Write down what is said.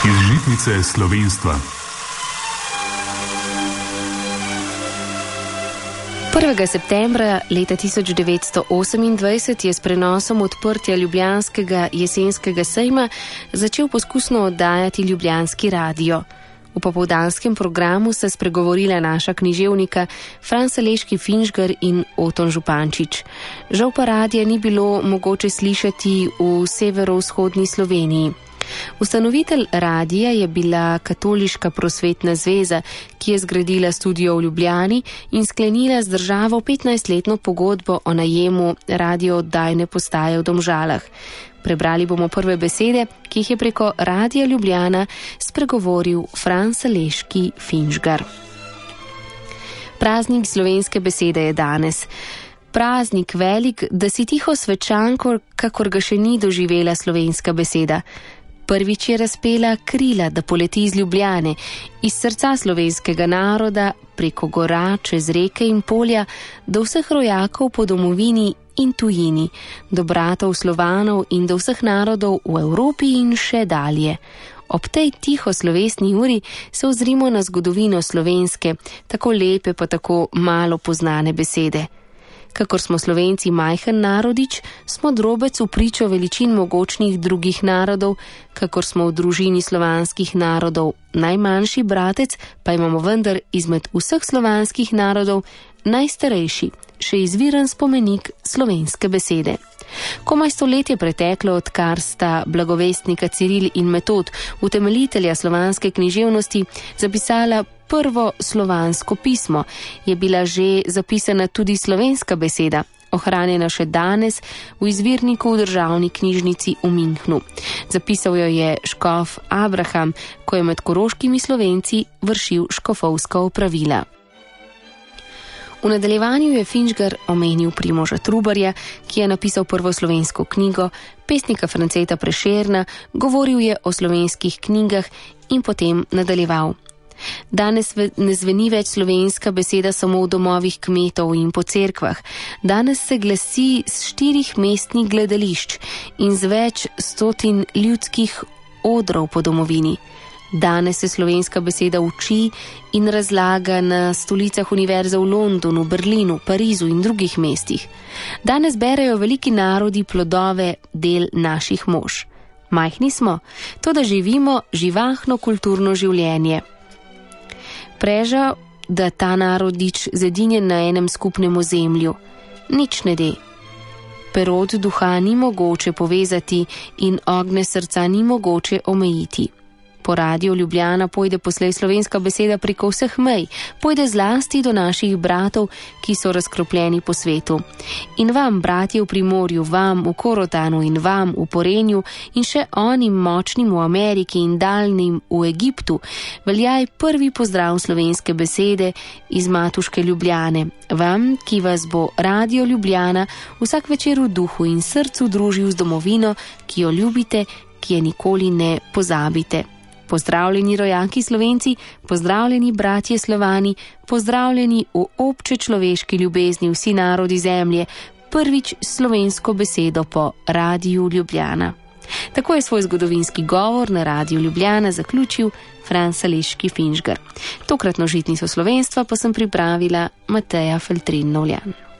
Iz žitnice slovenstva. 1. septembra leta 1928 je s prenosom odprtja ljubljanskega jesenskega sejma začel poskusno oddajati Ljubljanski radio. V popoldanskem programu sta spregovorila naša književnika Franc Aleški Finžgar in Oton Župančič. Žal pa radija ni bilo mogoče slišati v severovzhodni Sloveniji. Ustanovitelj radija je bila Katoliška prosvetna zveza, ki je zgradila studio v Ljubljani in sklenila z državo 15-letno pogodbo o najemu radio-oddajne postaje v Domžalah. Prebrali bomo prve besede, ki jih je preko Radia Ljubljana spregovoril Franc Aleški Finžgar. Praznik slovenske besede je danes. Praznik velik, da si tiho svečanko, kakor ga še ni doživela slovenska beseda. Prvič je razpela krila, da poleti iz Ljubljane, iz srca slovenskega naroda, preko gora, čez reke in polja, do vseh rojakov po domovini in tujini, do bratov Slovanov in do vseh narodov v Evropi in še dalje. Ob tej tiho slovesni uri se ozrimo na zgodovino slovenske, tako lepe pa tako malo poznane besede. Kakor smo Slovenci majhen narodič, smo drobec v pričo veličin mogočnih drugih narodov, kakor smo v družini slovanskih narodov najmanjši bratec, pa imamo vendar izmed vseh slovanskih narodov najstarejši, še izviren spomenik slovenske besede. Komaj stoletje preteklo, odkar sta blagovestnika Ciril in Metod, utemeljitelja slovanske književnosti, zapisala prvo slovansko pismo, je bila že zapisana tudi slovenska beseda, ohranjena še danes v izvirniku v državni knjižnici v Münchnu. Zapisal jo je škof Abraham, ko je med koroškimi Slovenci vršil škofovska opravila. V nadaljevanju je Finžgar omenil Primoža Trubarja, ki je napisal prvo slovensko knjigo, pesnika Franceta Prešerna, govoril je o slovenskih knjigah in potem nadaljeval. Danes ne zveni več slovenska beseda samo v domovih kmetov in po cerkvah. Danes se glasi z 4 mestnih gledališč in z več stotin ljudskih odrov po domovini. Danes se slovenska beseda uči in razlaga na stolicah univerze v Londonu, Berlinu, Parizu in drugih mestih. Danes berejo veliki narodi plodove del naših mož. Majhni smo, to da živimo živahno kulturno življenje. Preža, da ta narodič zedinjen na enem skupnem ozemlju. Nič ne de. Perod duha ni mogoče povezati in ogne srca ni mogoče omejiti. Po Radiu Ljubljana pojde poslej slovenska beseda preko vseh mej, pojde zlasti do naših bratov, ki so razkropljeni po svetu. In vam, bratje v Primorju, vam v Korotanu in vam v Porenju in še onim močnim v Ameriki in daljnim v Egiptu, veljaj prvi pozdrav slovenske besede iz matuške Ljubljane. Vam, ki vas bo Radio Ljubljana vsak večer v duhu in srcu družil z domovino, ki jo ljubite, ki je nikoli ne pozabite. Pozdravljeni rojaki Slovenci, pozdravljeni bratje Slovani, pozdravljeni v obče človeški ljubezni vsi narodi zemlje, prvič slovensko besedo po Radiu Ljubljana. Tako je svoj zgodovinski govor na Radiu Ljubljana zaključil Franc Aleški Finžgar. Tokratno žitnico slovenstva pa sem pripravila Mateja Feltrin Novljan.